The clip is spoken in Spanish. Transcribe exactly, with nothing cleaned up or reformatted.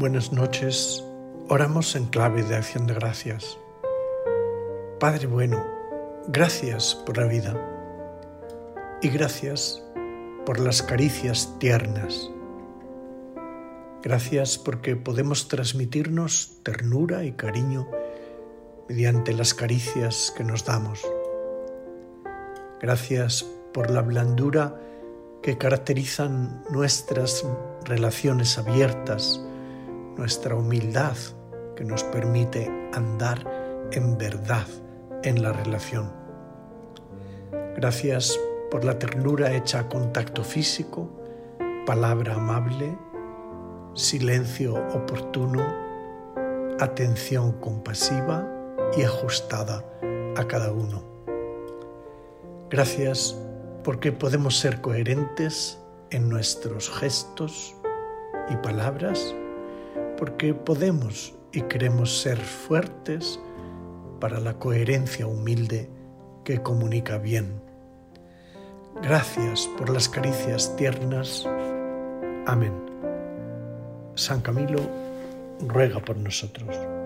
Buenas noches, oramos en clave de acción de gracias. Padre bueno, gracias por la vida y gracias por las caricias tiernas. Gracias porque podemos transmitirnos ternura y cariño mediante las caricias que nos damos. Gracias por la blandura que caracterizan nuestras relaciones abiertas, nuestra humildad que nos permite andar en verdad en la relación. Gracias por la ternura hecha a contacto físico, palabra amable, silencio oportuno, atención compasiva y ajustada a cada uno. Gracias porque podemos ser coherentes en nuestros gestos y palabras, porque podemos y queremos ser fuertes para la coherencia humilde que comunica bien. Gracias por las caricias tiernas. Amén. San Camilo ruega por nosotros.